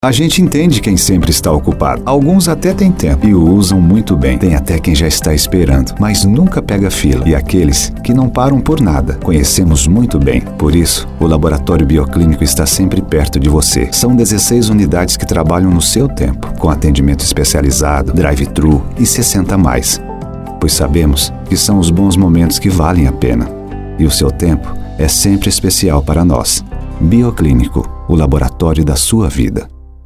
A gente entende quem sempre está ocupado. Alguns até têm tempo e o usam muito bem. Tem até quem já está esperando, mas nunca pega fila. E aqueles que não param por nada, conhecemos muito bem. Por isso, o Laboratório Bioclínico está sempre perto de você. São 16 unidades que trabalham no seu tempo, com atendimento especializado, drive-thru e 60 a mais. Pois sabemos que são os bons momentos que valem a pena. E o seu tempo é sempre especial para nós. Bioclínico, o laboratório da sua vida.